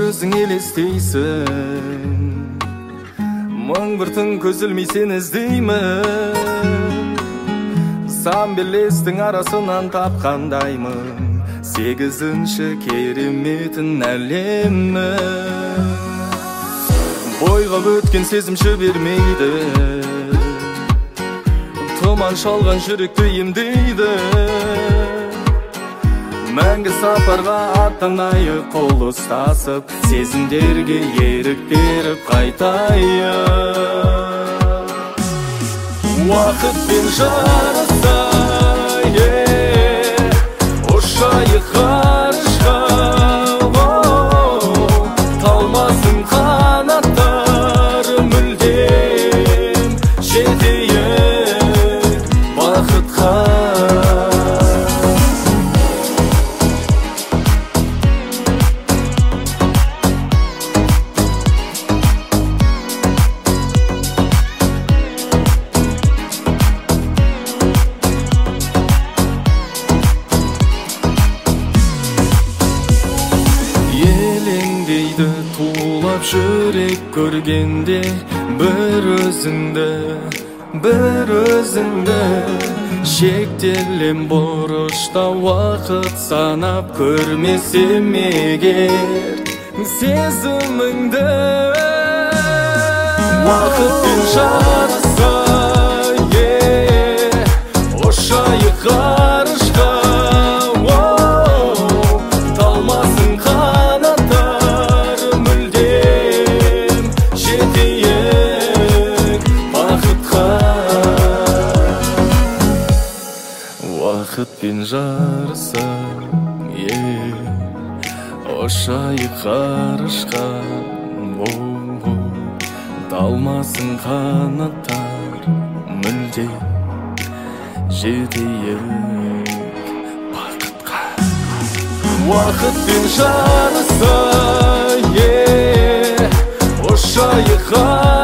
өзің елестейсің, мың бір түн көз ілмей сені іздеймін. Сан белестің арасынан тапқандаймын сегізінші кереметін әлемні. Бойға өткен сезім жібермейді, тұман шалған жүректі емдейді. Мәңгі сапарға аттанайық қол ұстасып, сезімдерге ерік беріп қайтайық. Уақытпен жарысай, ұшайық ғарышқа, талмасын қанаттар мүлдем, жетейік бақытқа. Тулап жүрек көргенде бір өзіңді шектелем бұрышта уақыт санап көрмесем егер сезіміңді. Уақытпен жарысай, ұшайық ғарышқа, талмасын қанаттар мүлдем, жетейік бақытқа. Уақытпен жарысай, ұшайық ғарышқа, талмасын қанаттар мүлдем, жетейік бақытқа. Уақытпен жарысай, ұшайық